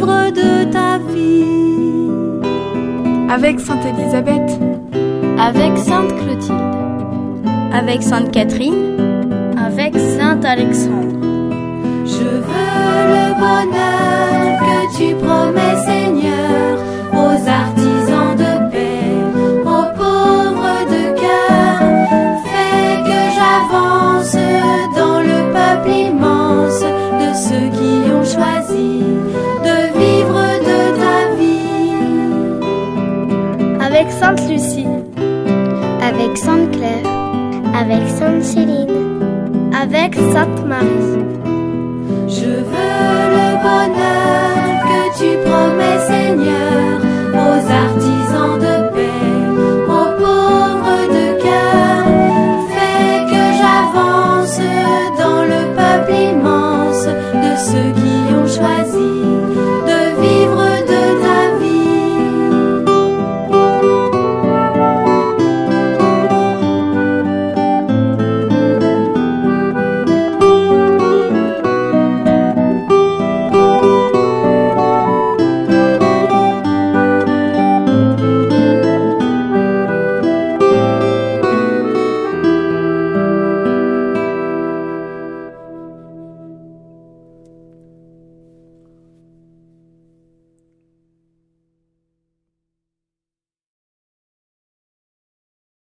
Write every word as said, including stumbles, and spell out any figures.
vivre de ta vie. Avec Sainte Élisabeth, avec Sainte Clotilde, avec Sainte Catherine, avec Saint Alexandre. Je veux le bonheur que tu promets, Seigneur, aux artisans de paix, aux pauvres de cœur. Fais que j'avance dans le peuple immense de ceux qui ont choisi de vivre de ta vie. Avec Sainte Lucie, avec Sainte Claire, avec Sainte Céline, avec Sainte Marie. Je veux le bonheur